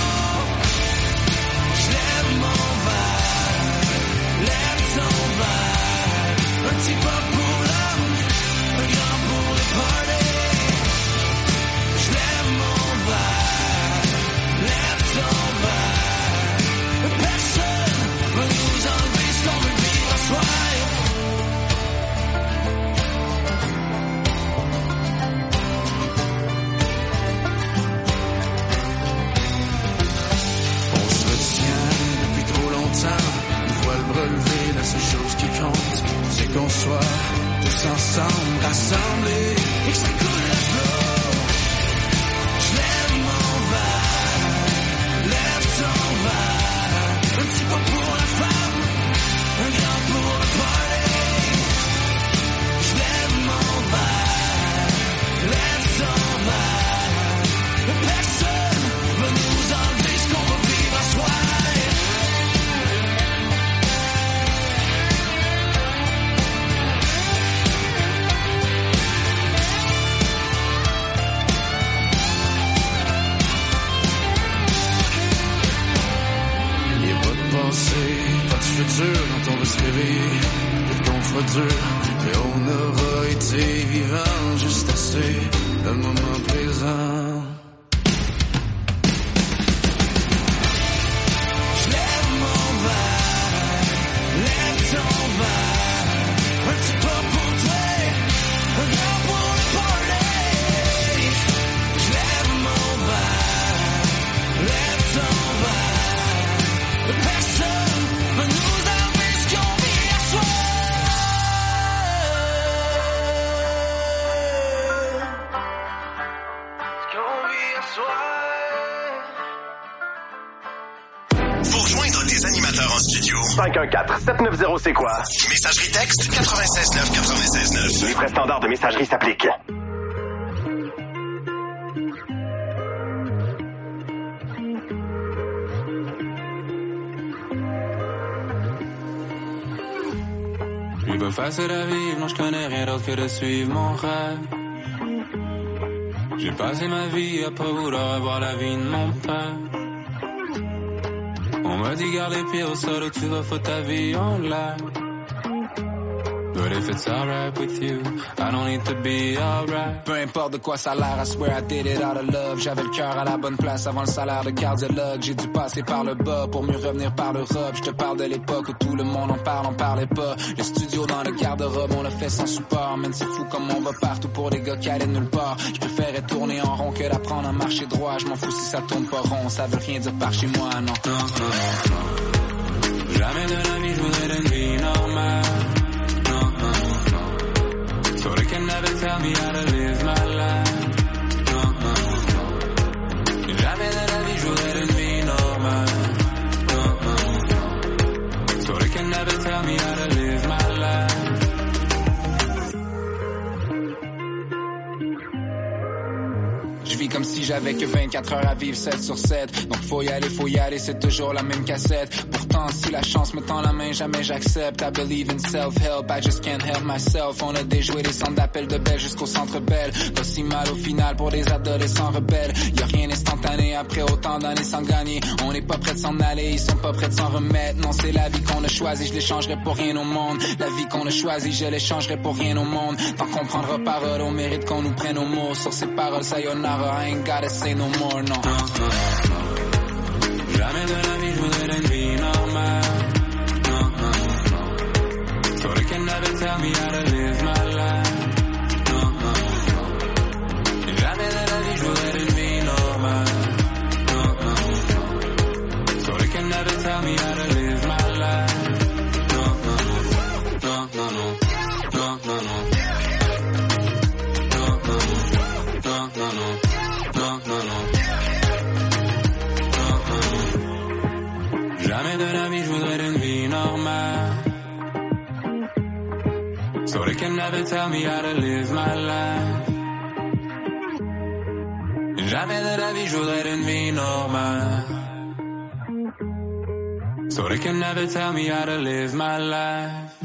J'lève mon verre, lève ton verre. Un petit pas pour l'homme, un grand pour le party. J'lève mon verre, lève ton verre. Personne va nous enlever ce qu'on veut vivre à soi. Une fois le brevet, la seule chose qui compte, c'est qu'on soit tous ensemble, rassemblés, et que ça coule à flot. J'lève mon verre, lève ton verre. Un petit pas pour la femme, un grand pour le party. J'lève mon verre, lève ton verre. Personne va nous enlever ce qu'on va vivre à soi. Pas de futur quand on veut se réveiller, peut-être qu'on fera dur, mais on aura été vivant juste assez dans le moment présent. J'lève mon verre, lève ton verre, un petit pas pour toi, un grand pour le party. J'lève mon verre, lève ton verre. Personne va nous enlever ce qu'on vit à soi. Ce qu'on vit à soi. Pour rejoindre des animateurs en studio, cinq un quatre sept neuf zéro c'est quoi? Messagerie texte quatre-vingt-seize neuf quatre-vingt-seize neuf. Les frais standards de messagerie s'appliquent. J'ai pas facile à vivre, non je connais rien d'autre que de suivre mon rêve. J'ai passé ma vie à pas vouloir avoir la vie de mon père. On m'a dit garde les pieds au sol ou tu vas foutre ta vie en l'air. But if it's alright with you, I don't need to be alright. Peu importe de quoi ça a l'air, I swear I did it out of love. J'avais le cœur à la bonne place avant le salaire de cardiologue. J'ai dû passer par le bas pour mieux revenir par l'Europe. Je te parle de l'époque où tout le monde en parle, on parlait pas. Le studio dans le garde-robe, on l'a fait sans support. Man, c'est fou comme on va partout pour des gars qui allaient nulle part. Je préférais tourner en rond que d'apprendre à marcher droit. Je m'en fous si ça tourne pas rond, ça veut rien dire par chez moi, non. Non, non, non. Jamais de la vie je voudrais une vie normale. So they can never tell me how to live my life. No, no, no. Jamais de la vie je voudrais une vie normale. No, no, no. So they can never tell me how to live my life. Je vis comme si j'avais que vingt-quatre heures à vivre sept sur sept. Donc faut y aller, faut y aller, c'est toujours la même cassette. Pourtant si la chance me tend la main, jamais j'accepte. I believe in self-help, I just can't help myself. On a déjoué les centres d'appel de Belle jusqu'au centre Belle. Pas si mal au final pour des adolescents rebelles. Y'a rien d'instantané après autant d'années sans gagner. On n'est pas prêt de s'en aller, ils sont pas prêts de s'en remettre. Non c'est la vie qu'on a choisie, je l'échangerai pour rien au monde. La vie qu'on a choisie, je l'échangerai pour rien au monde. Tant qu'on prendra parole, on mérite qu'on nous prenne au mot. Sur ces paroles, sayonara, I ain't gotta say no more, no. No, no, no. Jamais de la vie je voudrais une vie normale. No, no, no. So they can never tell me how to live my life. No, no, no. Jamais de la vie je voudrais une vie normale. No, no, no. So they can never tell me how to live my life. No, no, no. No, no, no. No, no, no. No, no, no. No, no, no. No, no, no. No, no. Jamais de la vie je voudrais une vie normale. So they can never tell me how to live my life. Jamais de la vie je voudrais une vie normale. So they can never tell me how to live my life.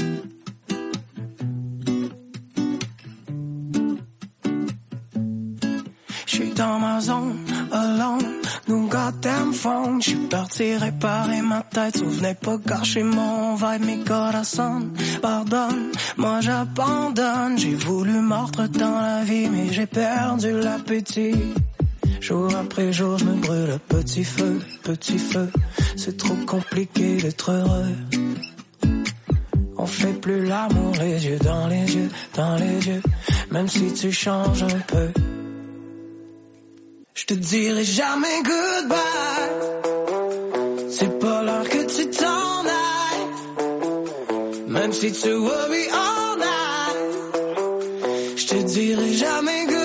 J'suis dans ma zone, alone, no goddamn phone. J'suis parti réparer ma tête, souvenez pas gâcher mon vibe, mes corazones. Pardonne, moi j'abandonne. J'ai voulu mordre dans la vie, mais j'ai perdu l'appétit. Jour après jour, je me brûle à petit feu, petit feu. C'est trop compliqué d'être heureux. On fait plus l'amour, les yeux dans les yeux, dans les yeux. Même si tu changes un peu. Je te dirai jamais goodbye. C'est pas l'heure que tu t'en ailles. Même si tu worry all night. Je te dirai jamais goodbye.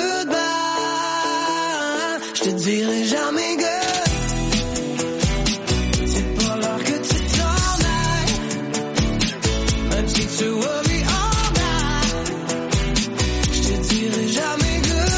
Je te dirai jamais goodbye. C'est pas l'heure que tu t'en ailles. Même si tu worry all night. Je te dirai jamais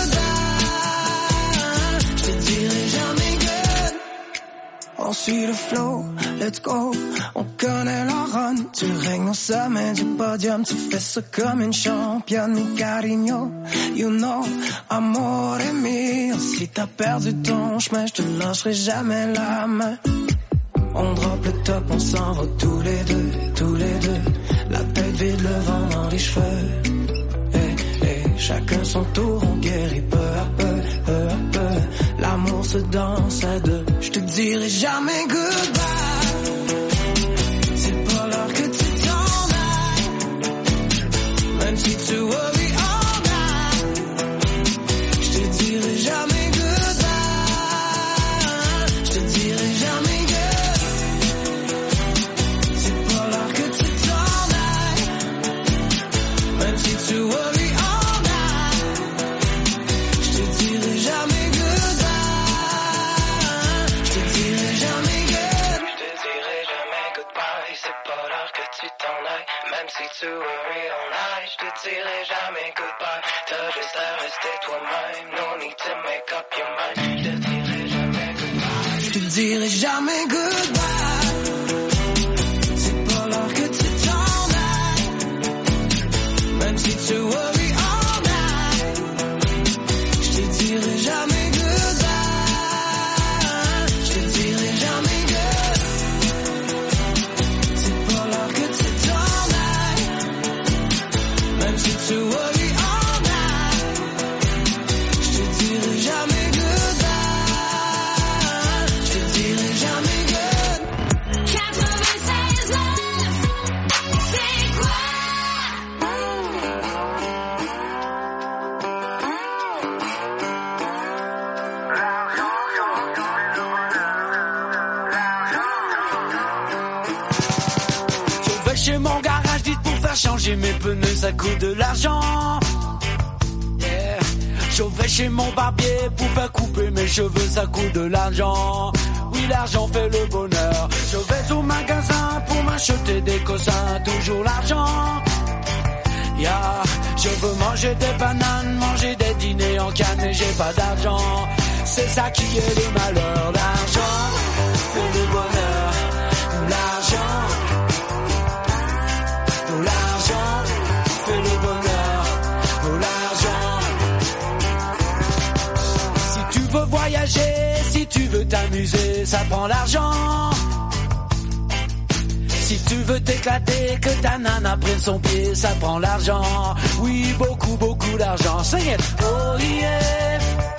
goodbye. On suit le flow, let's go. On connaît la run. Tu règnes au sommet du podium. Tu fais ça comme une championne, mi cariño. You know, amore mio. Si t'as perdu ton chemin, je te lâcherai jamais la main. On drop le top, on s'en va tous les deux, tous les deux. La tête vide, le vent dans les cheveux. Hey, hey, chacun son tour, on guérit peu à peu, peu à peu. L'amour se danse à deux. Je te dirai jamais goodbye. C'est pas l'heure que tu t'en ailles. Même si tu worry all night. Je te dirai jamais goodbye. Je te dirai jamais goodbye. C'est pas l'heure que tu t'en ailles. Même si tu worry all night. Je te dirai jamais goodbye. Je te dirai jamais goodbye. Je te dirai jamais goodbye. C'est pas l'heure que tu t'en ailles. Même si tu worry all night. Je te dirai jamais goodbye. T'as juste à rester toi-même. No need to make up your mind. Je te dirai jamais goodbye. Je te dirai jamais goodbye. C'est pas l'heure que tu t'en ailles. Même si tu worry all night. Je te dirai jamais goodbye. Je te dirai jamais goodbye. C'est pas l'heure que tu t'en ailles. Même si tu worry all night. Je te dirai jamais goodbye. Je te dirai jamais goodbye. quatre-vingt-seize neuf, c'est quoi? Je vais chez mon garage vite pour faire changer mes pneus, ça coûte de l'argent. Yeah. Je vais chez mon barbier pour faire couper mes cheveux, ça coûte de l'argent. Oui, l'argent fait le bonheur. Je vais au magasin pour m'acheter des cossins, toujours l'argent. Yeah. Je veux manger des bananes, manger des dîners en canne, mais j'ai pas d'argent. C'est ça qui est le malheur. L'argent fait le bonheur. L'argent, oh, l'argent fait le bonheur. Oh, l'argent. Si tu veux voyager, si tu veux t'amuser, ça prend l'argent. Si tu veux t'éclater, que ta nana prenne son pied, ça prend l'argent. Oui, beaucoup, beaucoup d'argent. Sing it. Oh yeah.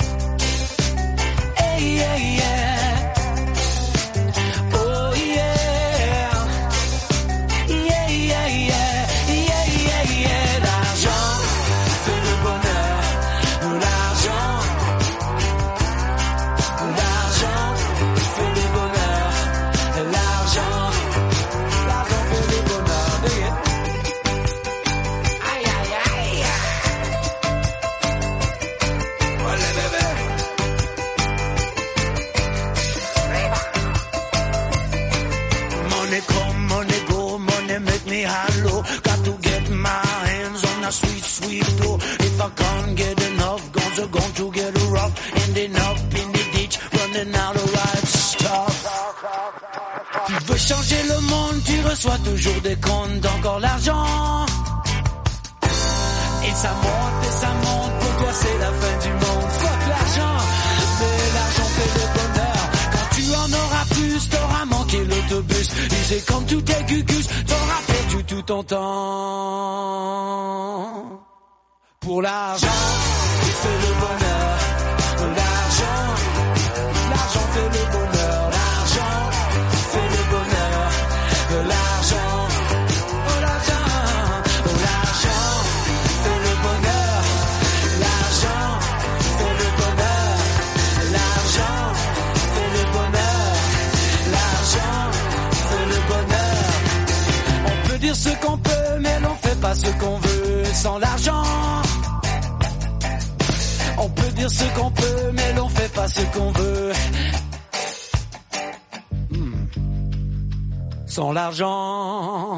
Hey, yeah, yeah. Oh yeah. Yeah, yeah, yeah. Yeah, yeah, yeah. L'argent fait le bonheur. L'argent. L'argent fait le bonheur. L'argent. L'argent fait le bonheur. Dig it. Aïe, aïe, aïe. Olé, bébé. reçois toujours des comptes d'encore l'argent. Et ça monte et ça monte, pour toi c'est la fin du monde. Fuck l'argent, mais l'argent fait le bonheur. Quand tu en auras plus, t'auras manqué l'autobus. Et c'est comme tout est cucus, t'auras perdu tout ton temps. Pour l'argent, tu fais le bonheur. L'argent, l'argent fait le bonheur. L'argent fait le bonheur. L'argent, oh l'argent, oh l'argent fait le bonheur. L'argent fait le bonheur. L'argent fait le bonheur. L'argent fait le bonheur. On peut dire ce qu'on peut, mais l'on fait pas ce qu'on veut sans l'argent. On peut dire ce qu'on peut, mais l'on fait pas ce qu'on veut. Hmm. Sans l'argent.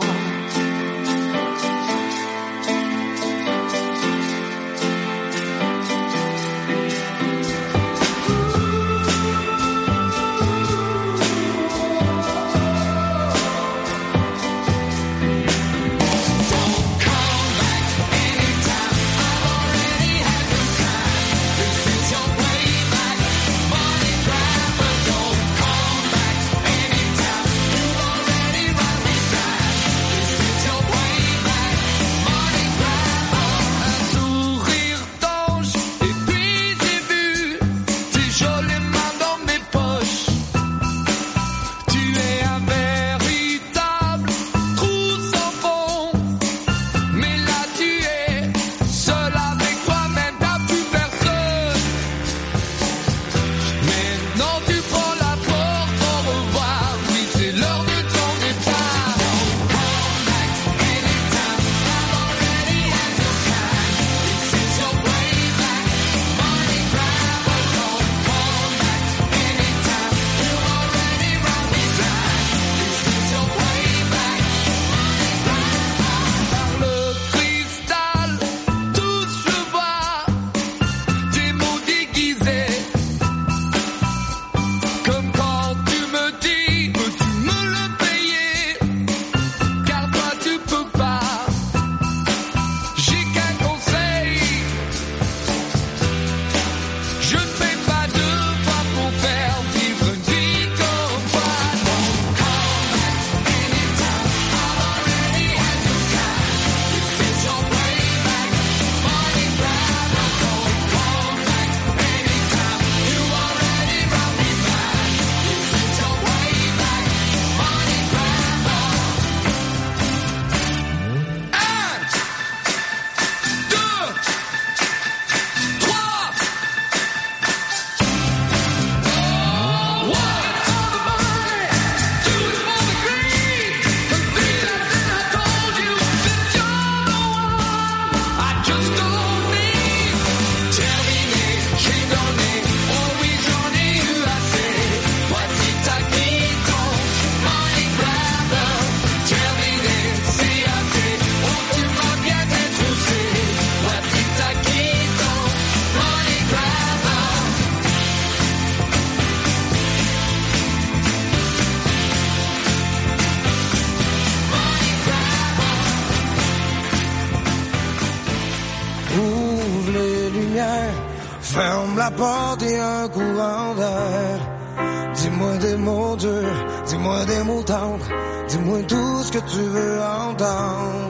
Ferme la porte et un courant d'air. Dis-moi des mots durs, dis-moi des mots tendres. Dis-moi tout ce que tu veux entendre.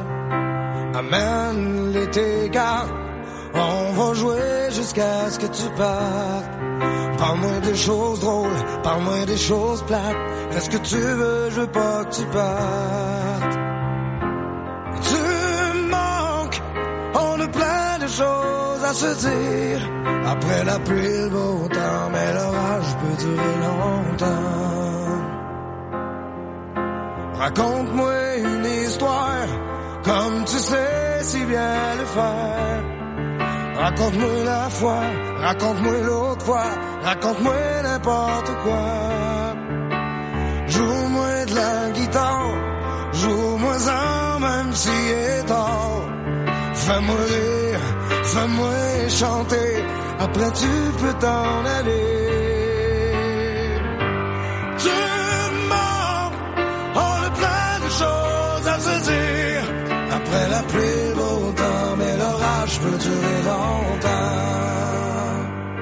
Amène l'été car on va jouer jusqu'à ce que tu partes. Parle-moi des choses drôles, parle-moi des choses plates. Fais-ce que tu veux, je veux pas que tu partes. Tu me manques, on a plein de choses à se dire. Après la pluie, le beau temps, mais l'orage peut durer longtemps. Raconte-moi une histoire, comme tu sais si bien le faire. Raconte-moi la fois, raconte-moi l'autre fois, raconte-moi n'importe quoi. Joue-moi de la guitare, joue-moi-en même si est tard. Fais-moi rire, fais-moi chanter, après tu peux t'en aller. Tu mens, on a plein de choses la pluie, le beau temps, mais l'orage peut durer longtemps.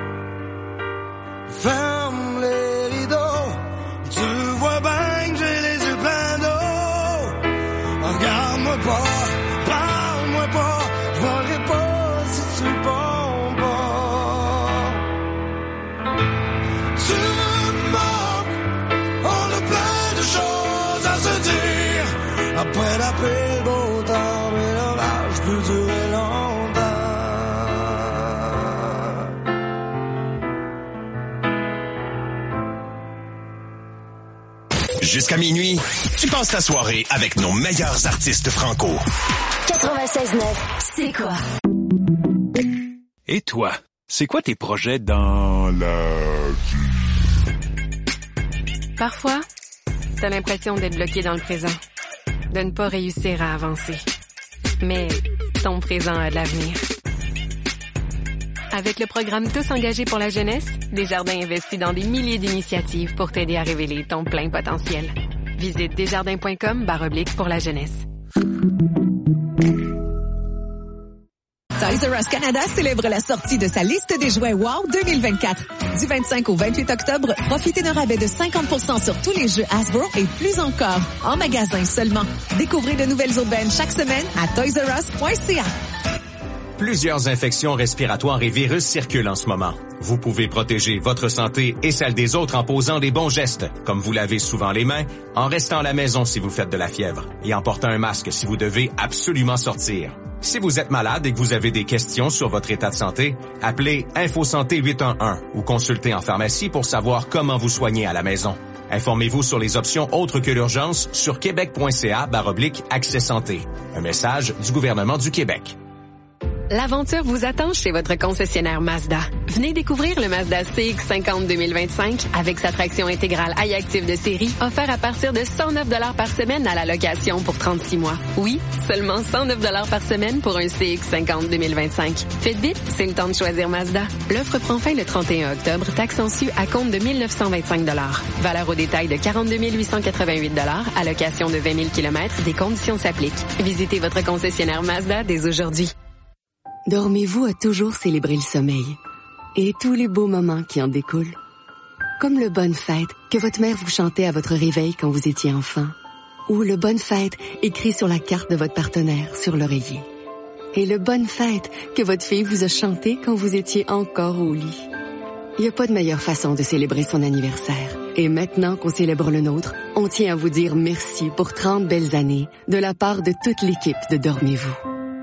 Ferme les rideaux, tu vois bien que j'ai les yeux pleins d'eau. Regarde-moi pas, parle-moi pas, je volerai pas si tu bombes pas. Tu me manques, on a plein de choses à se dire. Après la pluie, le beau temps, mais l'orage peut durer longtemps. Jusqu'à minuit, tu passes ta soirée avec nos meilleurs artistes franco. quatre-vingt-seize neuf, c'est quoi? Et toi, c'est quoi tes projets dans la vie? Parfois, t'as l'impression d'être bloqué dans le présent, de ne pas réussir à avancer. Mais ton présent a de l'avenir. Avec le programme Tous engagés pour la jeunesse, Desjardins investit dans des milliers d'initiatives pour t'aider à révéler ton plein potentiel. Visite desjardins.com barre oblique pour la jeunesse. Toys R Us Canada célèbre la sortie de sa liste des jouets Wow deux mille vingt-quatre. Du vingt-cinq au vingt-huit octobre, profitez d'un rabais de cinquante pour cent sur tous les jeux Hasbro et plus encore, en magasin seulement. Découvrez de nouvelles aubaines chaque semaine à toys r us point c a. Plusieurs infections respiratoires et virus circulent en ce moment. Vous pouvez protéger votre santé et celle des autres en posant les bons gestes, comme vous lavez souvent les mains, en restant à la maison si vous faites de la fièvre et en portant un masque si vous devez absolument sortir. Si vous êtes malade et que vous avez des questions sur votre état de santé, appelez InfoSanté huit un un ou consultez en pharmacie pour savoir comment vous soigner à la maison. Informez-vous sur les options autres que l'urgence sur québec.ca barre oblique accès santé. Un message du gouvernement du Québec. L'aventure vous attend chez votre concessionnaire Mazda. Venez découvrir le Mazda C X cinquante deux mille vingt-cinq avec sa traction intégrale iActive de série offert à partir de cent neuf dollars par semaine à la location pour trente-six mois. Oui, seulement cent neuf dollars par semaine pour un C X cinquante deux mille vingt-cinq. Faites vite, c'est le temps de choisir Mazda. L'offre prend fin le trente et un octobre, taxe en su à compte de mille neuf cent vingt-cinq dollars. Valeur au détail de quarante-deux mille huit cent quatre-vingt-huit dollars, allocation de vingt mille kilomètres, des conditions s'appliquent. Visitez votre concessionnaire Mazda dès aujourd'hui. Dormez-vous a toujours célébré le sommeil et tous les beaux moments qui en découlent. Comme le Bonne Fête que votre mère vous chantait à votre réveil quand vous étiez enfant, ou le Bonne Fête écrit sur la carte de votre partenaire sur l'oreiller. Et le Bonne Fête que votre fille vous a chanté quand vous étiez encore au lit. Il n'y a pas de meilleure façon de célébrer son anniversaire. Et maintenant qu'on célèbre le nôtre, on tient à vous dire merci pour trente belles années de la part de toute l'équipe de Dormez-vous.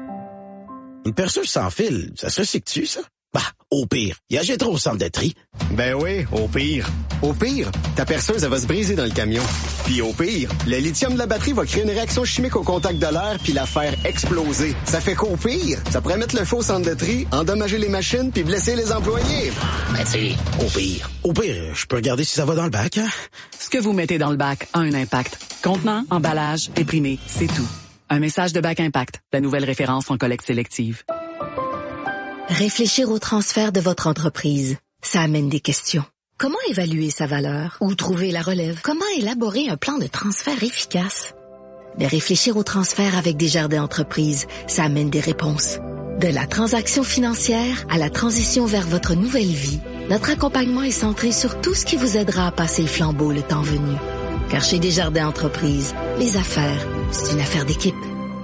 Une perceuse sans fil, ça se recycle-tu, ça? Bah, au pire, il achètera au centre de tri. Ben oui, au pire. Au pire, ta perceuse, elle va se briser dans le camion. Puis au pire, le lithium de la batterie va créer une réaction chimique au contact de l'air puis la faire exploser. Ça fait qu'au pire, ça pourrait mettre le feu au centre de tri, endommager les machines puis blesser les employés. Ben tu sais, au pire. Au pire, je peux regarder si ça va dans le bac, hein? Ce que vous mettez dans le bac a un impact. Contenant, emballage, imprimé, c'est tout. Un message de Bac Impact, la nouvelle référence en collecte sélective. Réfléchir au transfert de votre entreprise, ça amène des questions. Comment évaluer sa valeur? Où trouver la relève? Comment élaborer un plan de transfert efficace? Mais réfléchir au transfert avec Desjardins Entreprises, ça amène des réponses. De la transaction financière à la transition vers votre nouvelle vie, notre accompagnement est centré sur tout ce qui vous aidera à passer le flambeau le temps venu. Car chez Desjardins Entreprises, les affaires, c'est une affaire d'équipe.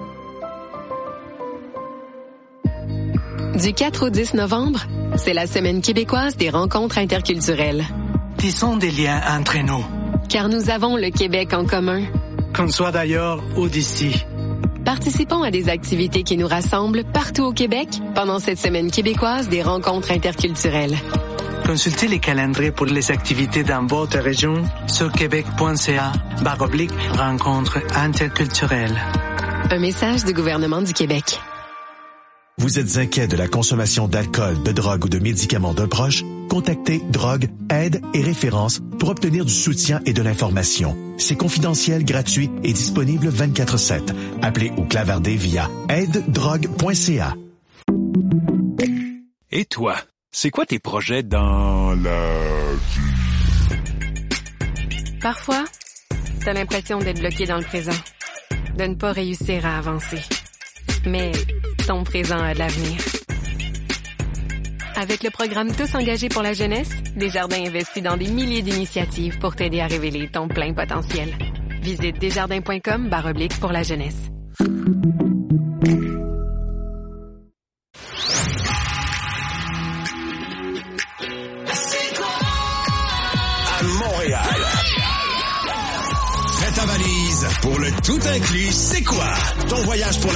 Du quatre au dix novembre, c'est la Semaine québécoise des rencontres interculturelles. Tissons des liens entre nous. Car nous avons le Québec en commun. Qu'on soit d'ailleurs ou d'ici. Participons à des activités qui nous rassemblent partout au Québec pendant cette Semaine québécoise des rencontres interculturelles. Consultez les calendriers pour les activités dans votre région sur québec.ca barre oblique rencontres interculturelles. Un message du gouvernement du Québec. Vous êtes inquiet de la consommation d'alcool, de drogue ou de médicaments d'un proche? Contactez Drogue, Aide et Référence pour obtenir du soutien et de l'information. C'est confidentiel, gratuit et disponible vingt-quatre sept. Appelez ou clavardez via aide drogue point c a. Et toi, c'est quoi tes projets dans la vie? Parfois, t'as l'impression d'être bloqué dans le présent, de ne pas réussir à avancer. Mais ton présent a de l'avenir. Avec le programme Tous engagés pour la jeunesse, Desjardins investit dans des milliers d'initiatives pour t'aider à révéler ton plein potentiel. Visite desjardins.com barre oblique pour la jeunesse. À Montréal. Fais ta valise pour le tout inclus, c'est quoi? Ton voyage pour la